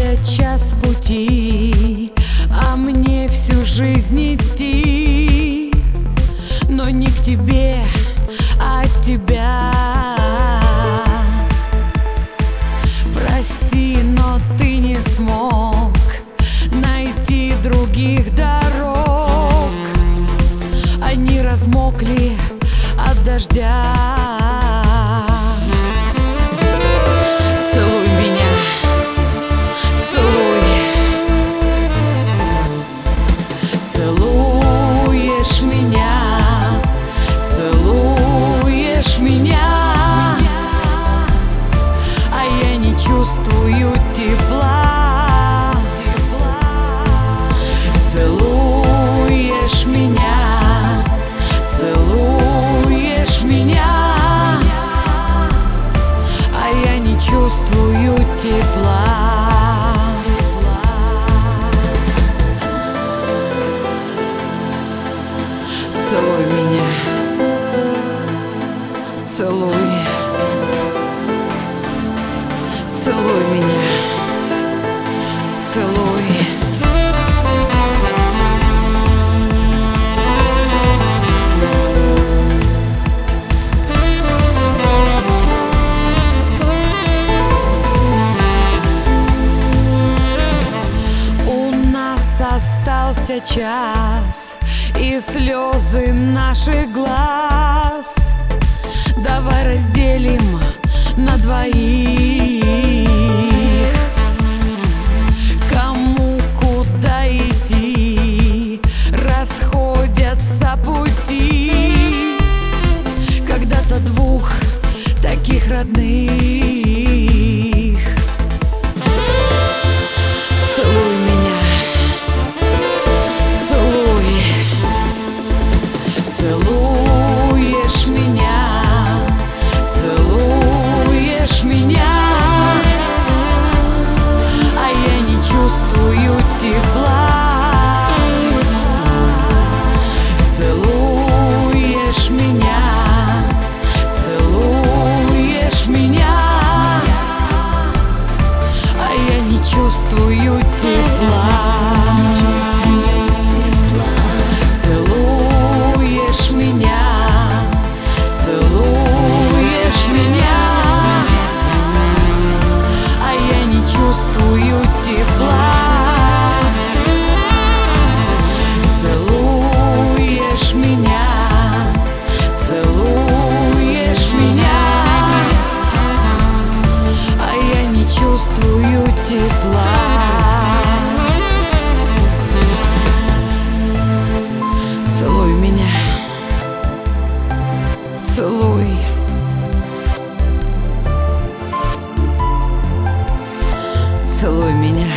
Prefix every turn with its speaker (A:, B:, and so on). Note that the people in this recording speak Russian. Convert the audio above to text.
A: Остался час пути, а мне всю жизнь идти, но не к тебе, а от тебя. Прости, но ты не смог найти других дорог. Они размокли от дождя. Целуй меня, целуй. Целуешь меня, целуешь меня, а я не чувствую тепла. Целуешь меня, целуешь меня, а я не чувствую тепла. Целуй меня, целуй, целуй меня, целуй. Остался час и слезы наших глаз. Давай разделим на двоих. Кому куда идти, расходятся пути. Когда-то двух таких родных. Целуй меня, целуешь меня, целуешь меня, а я не чувствую тепла. Целуешь меня, целуешь меня, а я не чувствую тепла. Целуешь меня, целуешь меня, а я не чувствую тепла. Целуешь меня, целуешь меня, а я не чувствую тепла. Целуй меня, целуй. Целуй меня.